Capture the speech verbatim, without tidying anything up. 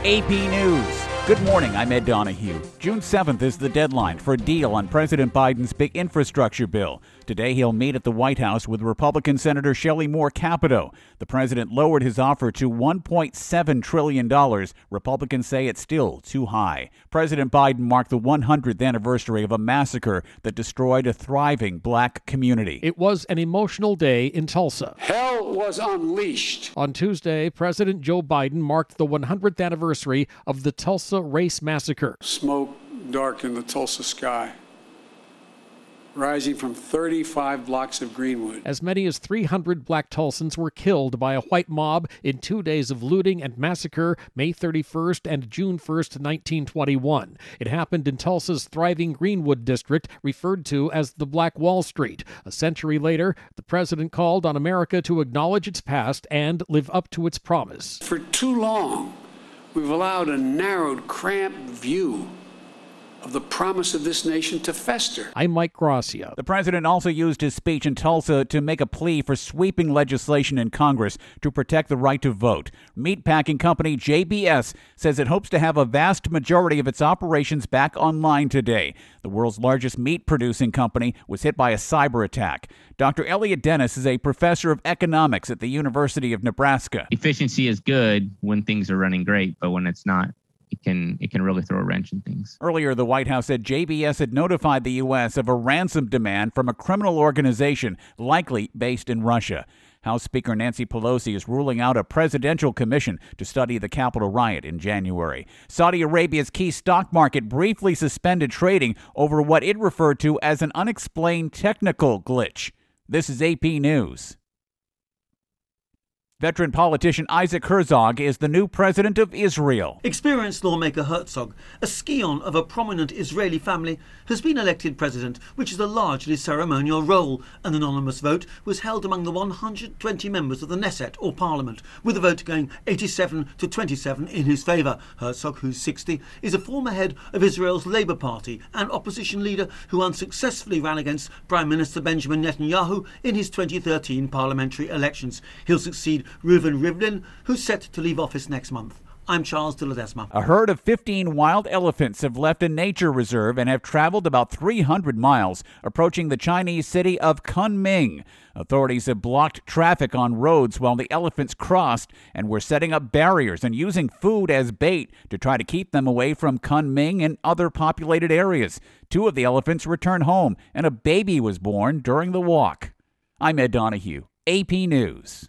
A P News. Good morning, I'm Ed Donahue. June seventh is the deadline for a deal on President Biden's big infrastructure bill. Today he'll meet at the White House with Republican Senator Shelley Moore Capito. The president lowered his offer to one point seven trillion dollars. Republicans say it's still too high. President Biden marked the one hundredth anniversary of a massacre that destroyed a thriving black community. It was an emotional day in Tulsa. Hell was unleashed. On Tuesday, President Joe Biden marked the one hundredth anniversary of the Tulsa Race Massacre. Smoke darkened the Tulsa sky, rising from thirty-five blocks of Greenwood. As many as three hundred black Tulsans were killed by a white mob in two days of looting and massacre, May thirty-first and June first, nineteen twenty-one. It happened in Tulsa's thriving Greenwood district, referred to as the Black Wall Street. A century later, the president called on America to acknowledge its past and live up to its promise. For too long, we've allowed a narrowed, cramped view of the promise of this nation to fester. I'm Mike Gracia. The president also used his speech in Tulsa to make a plea for sweeping legislation in Congress to protect the right to vote. Meatpacking company J B S says it hopes to have a vast majority of its operations back online today. The world's largest meat-producing company was hit by a cyber attack. Doctor Elliot Dennis is a professor of economics at the University of Nebraska. Efficiency is good when things are running great, but when it's not, It can it can really throw a wrench in things. Earlier, the White House said J B S had notified the U S of a ransom demand from a criminal organization likely based in Russia. House Speaker Nancy Pelosi is ruling out a presidential commission to study the Capitol riot in January. Saudi Arabia's key stock market briefly suspended trading over what it referred to as an unexplained technical glitch. This is A P News. Veteran politician Isaac Herzog is the new president of Israel. Experienced lawmaker Herzog, a scion of a prominent Israeli family, has been elected president, which is a largely ceremonial role. An anonymous vote was held among the one hundred twenty members of the Knesset, or parliament, with the vote going eighty-seven to twenty-seven in his favour. Herzog, who's sixty, is a former head of Israel's Labour Party and opposition leader who unsuccessfully ran against Prime Minister Benjamin Netanyahu in his twenty thirteen parliamentary elections. He'll succeed Reuven Rivlin, who's set to leave office next month. I'm Charles de Ledesma. A herd of fifteen wild elephants have left a nature reserve and have traveled about three hundred miles, approaching the Chinese city of Kunming. Authorities have blocked traffic on roads while the elephants crossed and were setting up barriers and using food as bait to try to keep them away from Kunming and other populated areas. Two of the elephants returned home, and a baby was born during the walk. I'm Ed Donahue, A P News.